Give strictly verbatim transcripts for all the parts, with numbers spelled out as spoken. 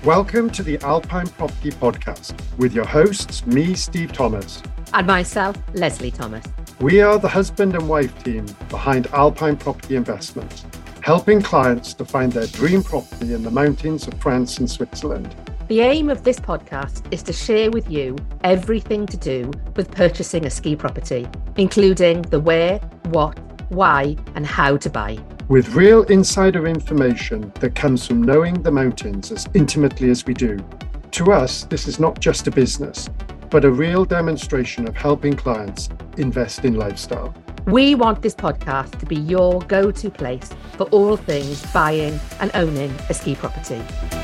Welcome to the Alpine Property Podcast with your hosts, me, Steve Thomas. And myself, Leslie Thomas. We are the husband and wife team behind Alpine Property Investment, helping clients to find their dream property in the mountains of France and Switzerland. The aim of this podcast is to share with you everything to do with purchasing a ski property, including the where, what, why, and how to buy. With real insider information that comes from knowing the mountains as intimately as we do. To us, this is not just a business, but a real demonstration of helping clients invest in lifestyle. We want this podcast to be your go-to place for all things buying and owning a ski property.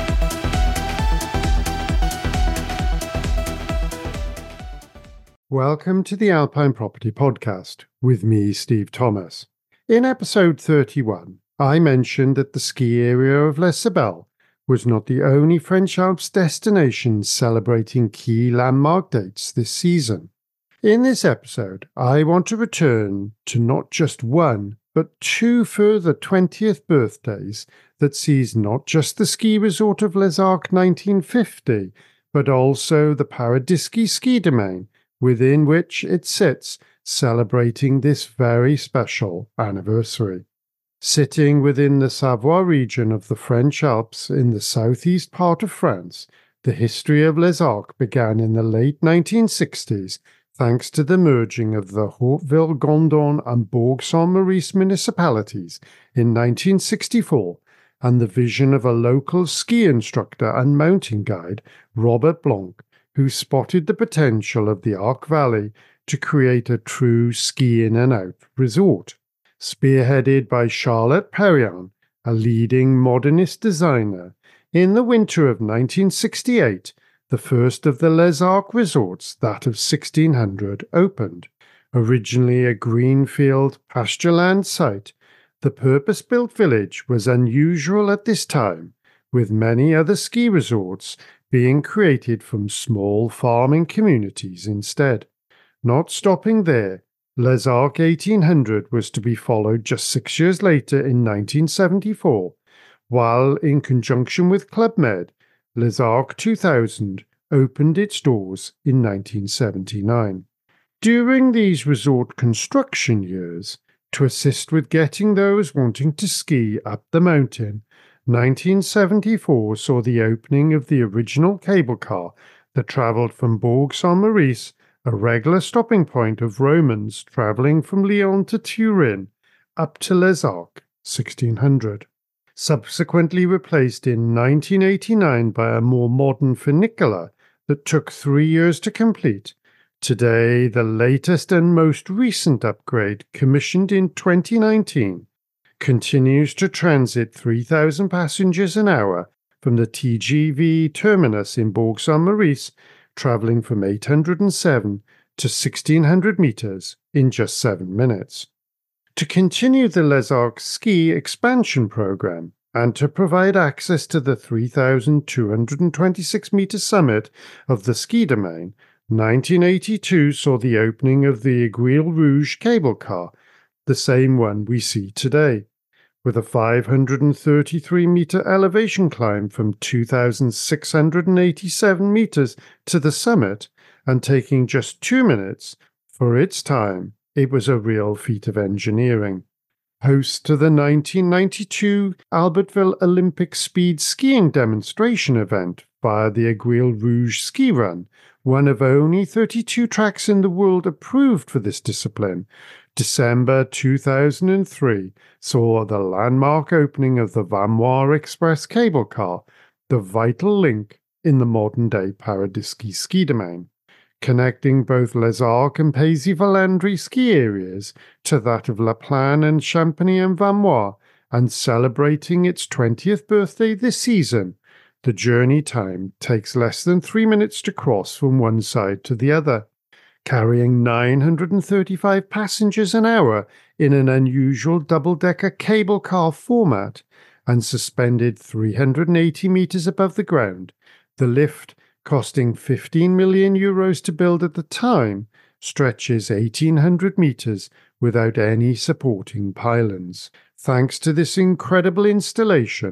Welcome to the Alpine Property Podcast with me, Steve Thomas. In episode thirty-one, I mentioned that the ski area of Les Sables was not the only French Alps destination celebrating key landmark dates this season. In this episode, I want to return to not just one, but two further twentieth birthdays that sees not just the ski resort of Les Arcs nineteen fifty, but also the Paradisky ski domain, within which it sits, celebrating this very special anniversary. Sitting within the Savoie region of the French Alps in the southeast part of France, the history of Les Arcs began in the late nineteen sixties thanks to the merging of the Hauteville-Gondon and Bourg-Saint-Maurice municipalities in nineteen sixty-four and the vision of a local ski instructor and mountain guide, Robert Blanc, who spotted the potential of the Arc Valley to create a true ski in and out resort. Spearheaded by Charlotte Perriand, a leading modernist designer, in the winter of nineteen sixty-eight, the first of the Les Arcs resorts, that of sixteen hundred, opened. Originally a greenfield pastureland site, the purpose-built village was unusual at this time, with many other ski resorts being created from small farming communities instead. Not stopping there, Les Arcs eighteen hundred was to be followed just six years later in nineteen seventy-four, while in conjunction with Club Med, Les Arcs two thousand opened its doors in nineteen seventy-nine. During these resort construction years, to assist with getting those wanting to ski up the mountain, nineteen seventy-four saw the opening of the original cable car that travelled from Bourg-Saint-Maurice, a regular stopping point of Romans travelling from Lyon to Turin, up to Les Arcs sixteen hundred. Subsequently replaced in nineteen eighty-nine by a more modern funicular that took three years to complete. Today, the latest and most recent upgrade, commissioned in twenty nineteen, continues to transit three thousand passengers an hour from the T G V terminus in Bourg-Saint-Maurice, travelling from eight hundred seven to sixteen hundred metres in just seven minutes. To continue the Les Arcs ski expansion programme and to provide access to the three thousand two hundred twenty-six metre summit of the ski domain, nineteen eighty-two saw the opening of the Aiguille Rouge cable car, the same one we see today, with a five hundred thirty-three metre elevation climb from two thousand six hundred eighty-seven metres to the summit, and taking just two minutes. For its time, it was a real feat of engineering. Host to the nineteen ninety-two Albertville Olympic Speed Skiing Demonstration event via the Aiguille Rouge Ski Run, one of only thirty-two tracks in the world approved for this discipline, December two thousand three saw the landmark opening of the Vamois Express cable car, the vital link in the modern-day Paradisky ski domain, connecting both Les Arcs and Paisy-Valandry ski areas to that of La Plagne and Champagny-en-Vamois, and celebrating its twentieth birthday this season. The journey time takes less than three minutes to cross from one side to the other, carrying nine hundred thirty-five passengers an hour in an unusual double-decker cable car format, and suspended three hundred eighty metres above the ground. The lift, costing fifteen million euros to build at the time, stretches eighteen hundred metres without any supporting pylons. Thanks to this incredible installation,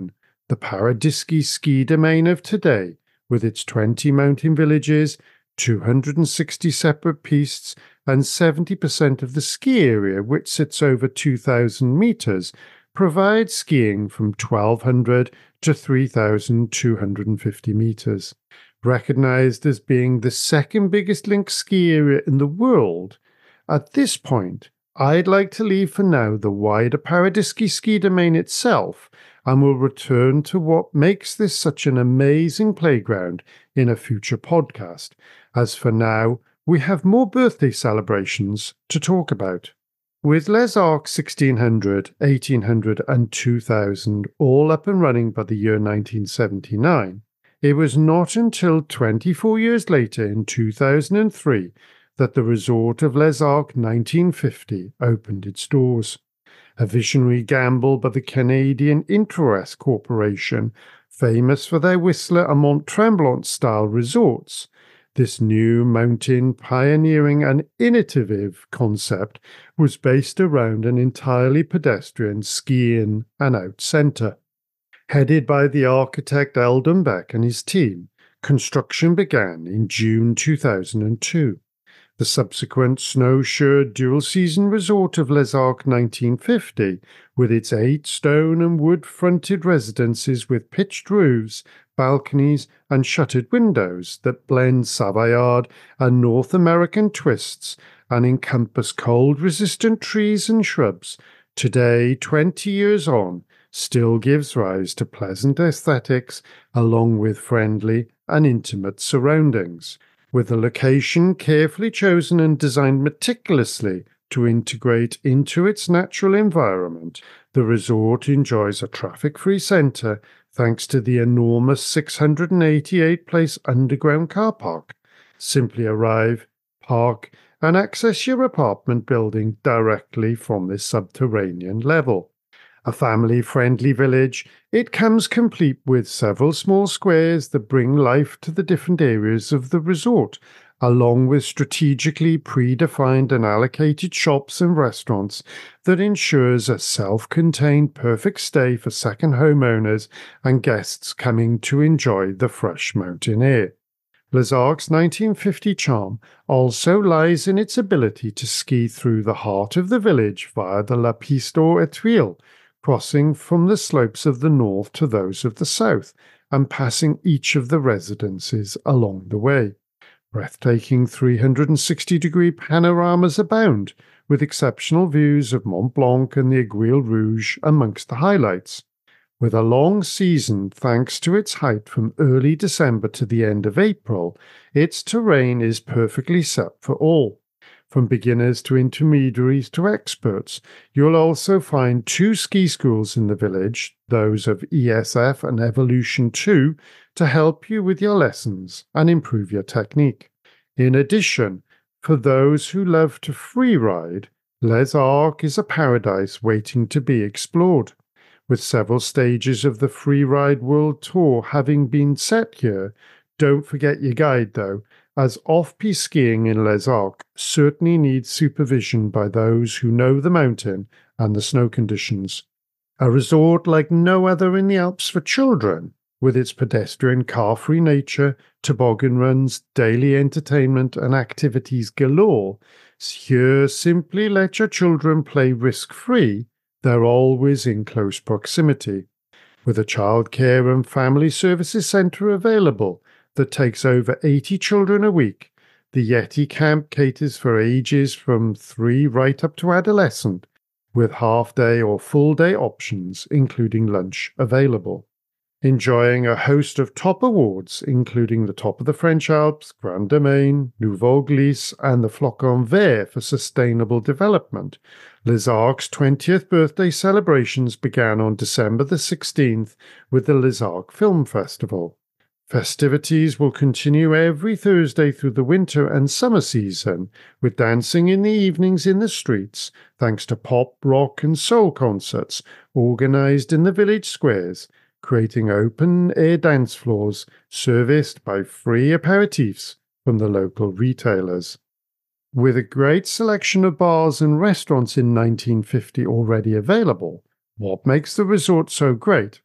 The Paradisky ski domain of today, with its twenty mountain villages, two hundred sixty separate pistes, and seventy percent of the ski area, which sits over two thousand metres, provides skiing from twelve hundred to three thousand two hundred fifty metres. Recognised as being the second biggest linked ski area in the world, at this point, I'd like to leave for now the wider Paradisky ski domain itself, and will return to what makes this such an amazing playground in a future podcast, as for now, we have more birthday celebrations to talk about. With Les Arcs sixteen hundred, eighteen hundred and two thousand all up and running by the year nineteen seventy-nine, it was not until twenty-four years later in two thousand three that the resort of Les Arcs nineteen fifty opened its doors. A visionary gamble by the Canadian Interest Corporation, famous for their Whistler and Mont Tremblant-style resorts. This new mountain pioneering and innovative concept was based around an entirely pedestrian ski-in and out centre. Headed by the architect Eldon Beck and his team, construction began in June two thousand two. The subsequent snow-shored dual-season resort of Les Arcs nineteen fifty, with its eight stone and wood-fronted residences with pitched roofs, balconies and shuttered windows that blend Savoyard and North American twists and encompass cold-resistant trees and shrubs, today, twenty years on, still gives rise to pleasant aesthetics along with friendly and intimate surroundings. With the location carefully chosen and designed meticulously to integrate into its natural environment, the resort enjoys a traffic-free centre thanks to the enormous six hundred eighty-eight place underground car park. Simply arrive, park, and access your apartment building directly from this subterranean level. A family-friendly village, it comes complete with several small squares that bring life to the different areas of the resort, along with strategically predefined and allocated shops and restaurants that ensures a self-contained perfect stay for second homeowners and guests coming to enjoy the fresh mountain air. Les Arcs nineteen fifty charm also lies in its ability to ski through the heart of the village via the La Piste aux Étoiles, crossing from the slopes of the north to those of the south, and passing each of the residences along the way. Breathtaking three hundred sixty degree panoramas abound, with exceptional views of Mont Blanc and the Aiguille Rouge amongst the highlights. With a long season thanks to its height from early December to the end of April, its terrain is perfectly set for all. From beginners to intermediaries to experts, you'll also find two ski schools in the village, those of E S F and Evolution two, to help you with your lessons and improve your technique. In addition, for those who love to free ride, Les Arcs is a paradise waiting to be explored. With several stages of the Freeride World Tour having been set here, don't forget your guide though, as off-piste skiing in Les Arcs certainly needs supervision by those who know the mountain and the snow conditions. A resort like no other in the Alps for children, with its pedestrian car-free nature, toboggan runs, daily entertainment and activities galore, here simply let your children play risk-free. They're always in close proximity. With a childcare and family services centre available that takes over eighty children a week, the Yeti Camp caters for ages from three right up to adolescent, with half-day or full-day options, including lunch, available. Enjoying a host of top awards, including the Top of the French Alps, Grand Domain, Nouveau Glisse, and the Flocon Vert for sustainable development, Les Arcs' twentieth birthday celebrations began on December the sixteenth with the Les Arcs Film Festival. Festivities will continue every Thursday through the winter and summer season, with dancing in the evenings in the streets, thanks to pop, rock and soul concerts organised in the village squares, creating open-air dance floors serviced by free aperitifs from the local retailers. With a great selection of bars and restaurants in nineteen fifty already available, what makes the resort so great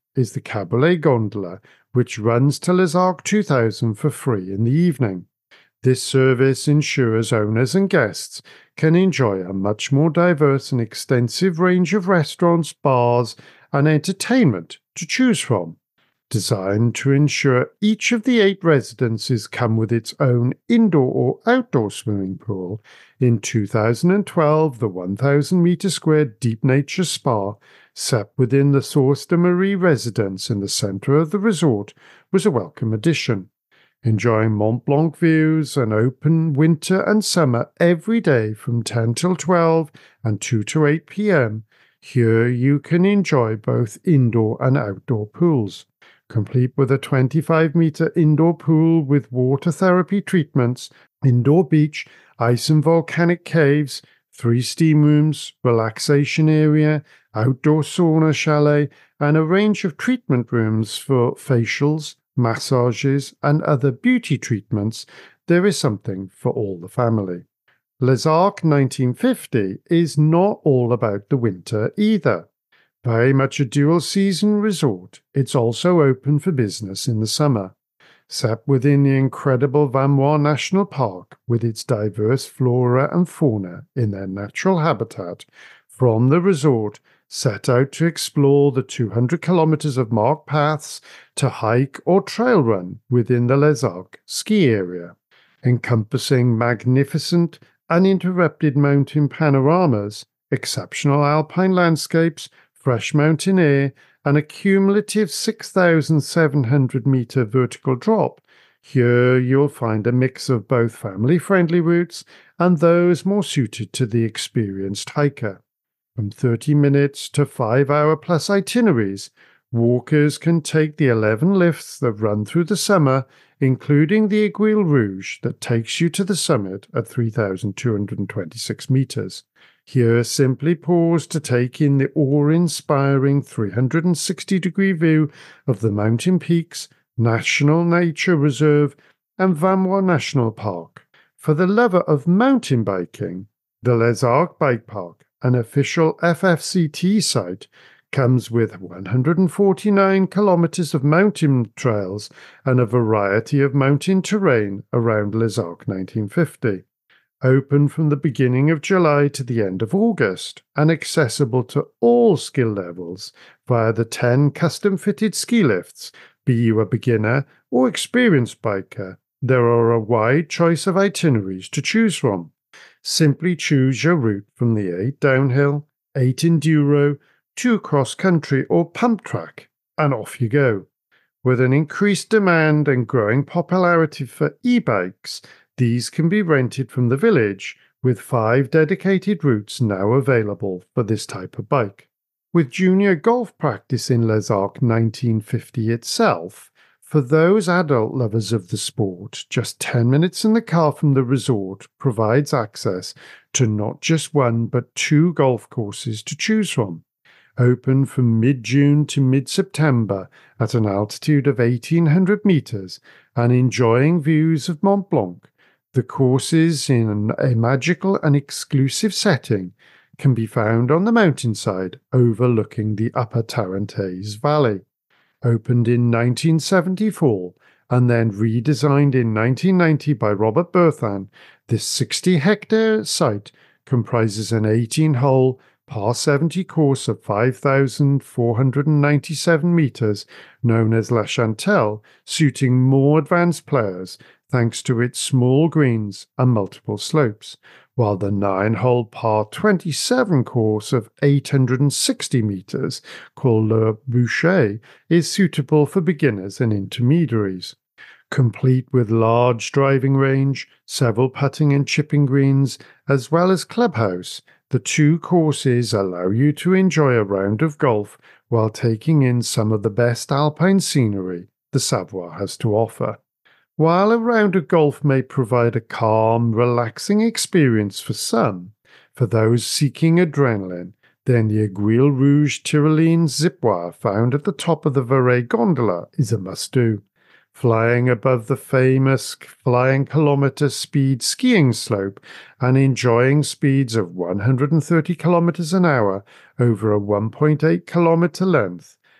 is the Cabriolet Gondola, which runs to Les Arcs two thousand for free in the evening. This service ensures owners and guests can enjoy a much more diverse and extensive range of restaurants, bars, and entertainment to choose from. Designed to ensure each of the eight residences come with its own indoor or outdoor swimming pool, in two thousand twelve the one thousand metre square Deep Nature Spa, set within the Source de Marie residence in the centre of the resort, was a welcome addition. Enjoying Mont Blanc views and open winter and summer every day from ten till twelve and two to eight p m, here you can enjoy both indoor and outdoor pools, complete with a twenty-five metre indoor pool with water therapy treatments, indoor beach, ice and volcanic caves, three steam rooms, relaxation area, outdoor sauna chalet, and a range of treatment rooms for facials, massages, and other beauty treatments. There is something for all the family. Les Arcs nineteen fifty is not all about the winter either. Very much a dual-season resort, it's also open for business in the summer. Set within the incredible Vamois National Park with its diverse flora and fauna in their natural habitat, from the resort set out to explore the two hundred kilometres of marked paths to hike or trail run within the Les Arcs ski area, encompassing magnificent, uninterrupted mountain panoramas, exceptional alpine landscapes, fresh mountain air, and a cumulative six thousand seven hundred metre vertical drop. Here you'll find a mix of both family-friendly routes and those more suited to the experienced hiker. From thirty minutes to five hour plus itineraries, walkers can take the eleven lifts that run through the summer, including the Aiguille Rouge that takes you to the summit at three thousand two hundred twenty-six metres. Here simply pause to take in the awe-inspiring three hundred sixty degree view of the mountain peaks, National Nature Reserve, and Vamois National Park. For the lover of mountain biking, the Les Arcs Bike Park, an official F F C T site, comes with one hundred forty-nine kilometres of mountain trails and a variety of mountain terrain around Les Arcs nineteen fifty. Open from the beginning of July to the end of August and accessible to all skill levels via the ten custom-fitted ski lifts, be you a beginner or experienced biker. There are a wide choice of itineraries to choose from. Simply choose your route from the eight downhill, eight enduro, two cross-country or pump track, and off you go. With an increased demand and growing popularity for e-bikes, these can be rented from the village, with five dedicated routes now available for this type of bike. With junior golf practice in Les Arcs nineteen fifty itself, for those adult lovers of the sport, just ten minutes in the car from the resort provides access to not just one but two golf courses to choose from. Open from mid-June to mid-September at an altitude of eighteen hundred metres and enjoying views of Mont Blanc, the courses in a magical and exclusive setting can be found on the mountainside overlooking the Upper Tarentaise Valley. Opened in nineteen seventy-four and then redesigned in nineteen ninety by Robert Berthan, this sixty hectare site comprises an eighteen hole par seventy course of five thousand four hundred ninety-seven metres known as La Chantelle, suiting more advanced players thanks to its small greens and multiple slopes, while the nine hole par twenty-seven course of eight hundred sixty metres, called Le Boucher, is suitable for beginners and intermediaries. Complete with large driving range, several putting and chipping greens, as well as clubhouse, the two courses allow you to enjoy a round of golf while taking in some of the best alpine scenery the Savoie has to offer. While a round of golf may provide a calm, relaxing experience for some, for those seeking adrenaline, then the Aiguille Rouge Tyrolean Zipwire found at the top of the Varay Gondola is a must-do. Flying above the famous flying kilometre speed skiing slope and enjoying speeds of one hundred thirty kilometres an hour over a one point eight kilometre length,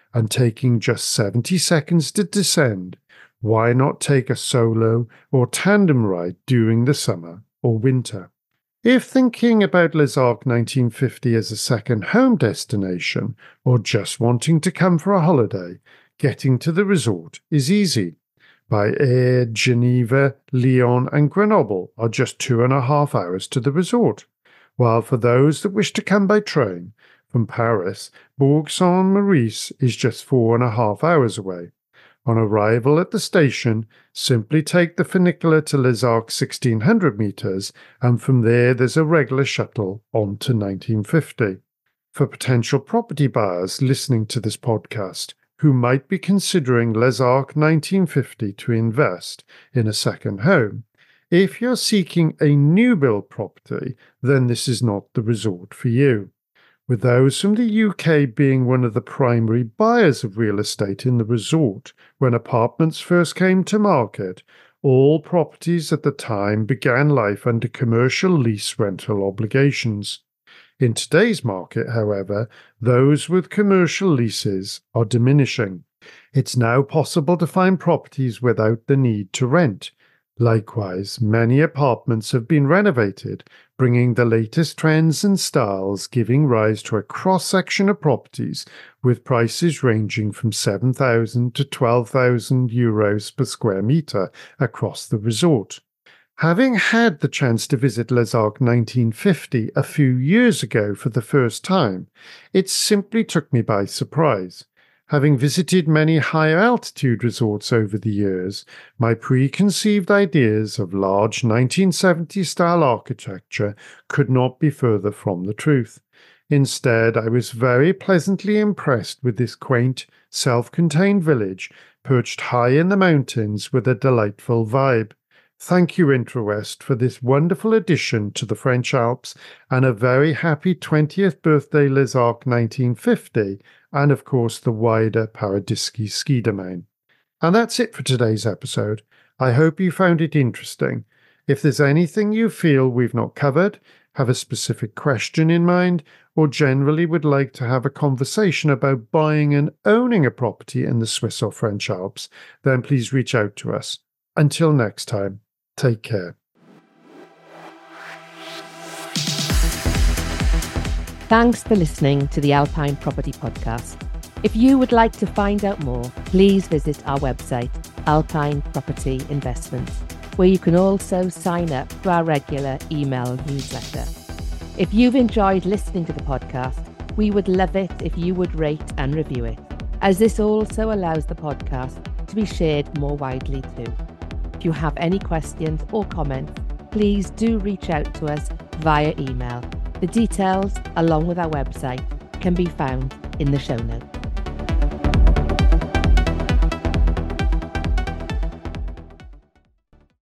and taking just seventy seconds to descend, why not take a solo or tandem ride during the summer or winter? If thinking about Les Arcs nineteen fifty as a second home destination or just wanting to come for a holiday, getting to the resort is easy. By air, Geneva, Lyon and Grenoble are just two and a half hours to the resort, while for those that wish to come by train, from Paris, Bourg-Saint-Maurice is just four and a half hours away. On arrival at the station, simply take the funicular to Les Arcs sixteen hundred metres, and from there there's a regular shuttle on to nineteen fifty. For potential property buyers listening to this podcast who might be considering Les Arcs nineteen fifty to invest in a second home, if you're seeking a new build property, then this is not the resort for you. With those from the U K being one of the primary buyers of real estate in the resort when apartments first came to market, all properties at the time began life under commercial lease rental obligations. In today's market, however, those with commercial leases are diminishing. It's now possible to find properties without the need to rent. Likewise, many apartments have been renovated, bringing the latest trends and styles, giving rise to a cross-section of properties with prices ranging from seven thousand to twelve thousand euros per square metre across the resort. Having had the chance to visit Les Arcs nineteen fifty a few years ago for the first time, it simply took me by surprise. Having visited many higher altitude resorts over the years, my preconceived ideas of large nineteen seventies style architecture could not be further from the truth. Instead, I was very pleasantly impressed with this quaint, self-contained village perched high in the mountains with a delightful vibe. Thank you, Intrawest, for this wonderful addition to the French Alps, and a very happy twentieth birthday Les Arcs nineteen fifty, and of course the wider Paradisky ski domain. And that's it for today's episode. I hope you found it interesting. If there's anything you feel we've not covered, have a specific question in mind, or generally would like to have a conversation about buying and owning a property in the Swiss or French Alps, then please reach out to us. Until next time, take care. Thanks for listening to the Alpine Property Podcast. If you would like to find out more, please visit our website, Alpine Property Investments, where you can also sign up to our regular email newsletter. If you've enjoyed listening to the podcast, we would love it if you would rate and review it, as this also allows the podcast to be shared more widely too. If you have any questions or comments, please do reach out to us via email. The details, along with our website, can be found in the show notes.